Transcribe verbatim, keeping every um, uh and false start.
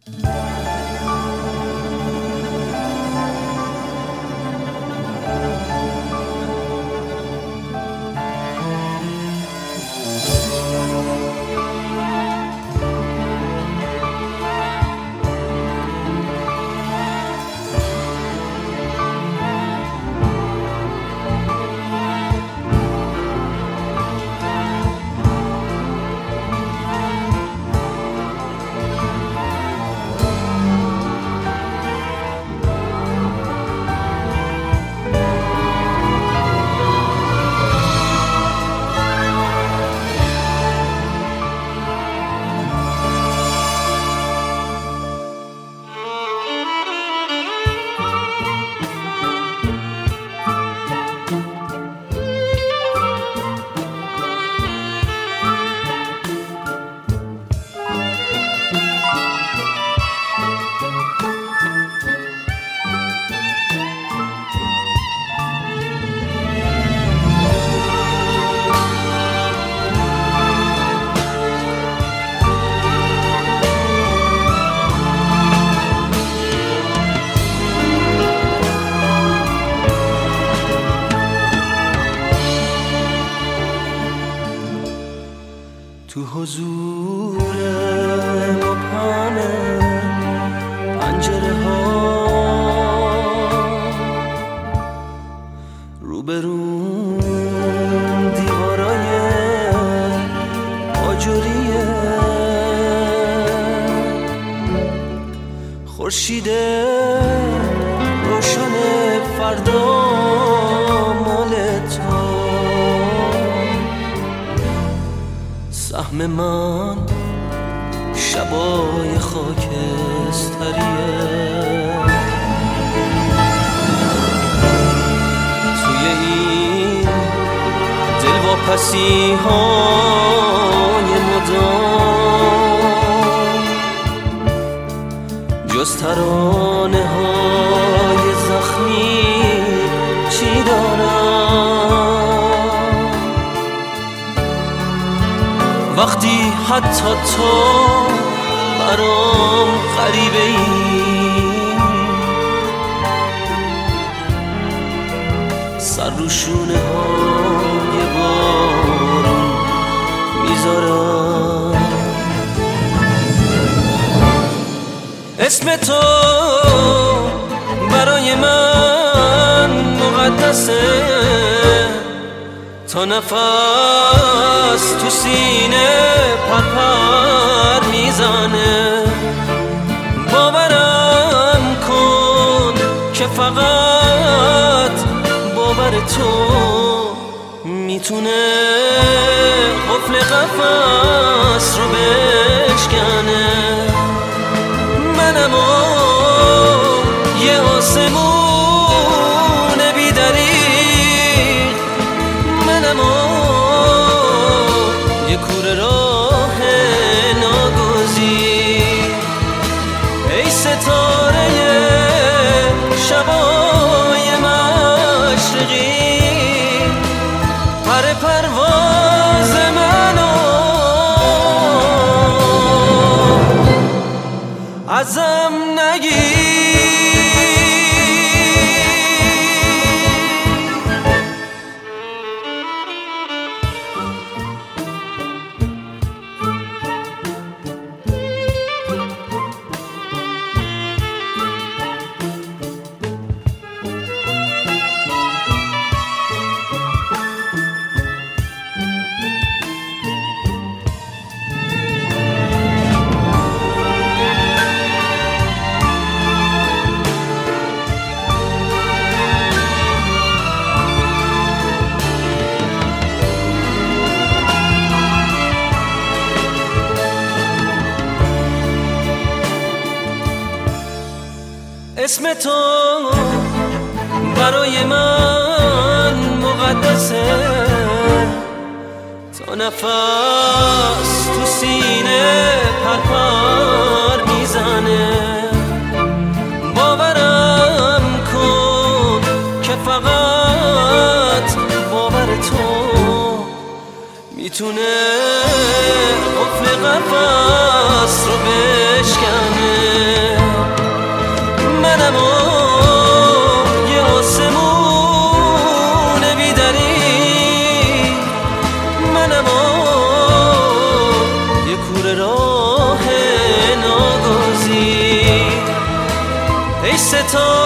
تو حضور مبهم پنجره ها روبرون دیوارای آجوریه خورشید روشن فردا مال تو سهم من شبای خاکستریه توی این دلواپسی های مدام جز ترانه های زخمی چی دارم وقتی حتی تو برام غریبه ای سر رو شونه های بارون میذارم اسم تو برای من مقدسه تا نفس تو سینه پرپر میزنه باورم کن که فقط باور تو میتونه قفل قفس رو بشکنه منم و یه آسمون بی‌دریغ منم و یه کوره راه ناگزیر ای ستاره شبای مشرقی پر پرواز منو ازم نگیر اسم تو برای من مقدسه تا نفس تو سینه پرپر میزنه باورم کن که فقط باور تو میتونه قفل قفس رو بشکنه ای ستاره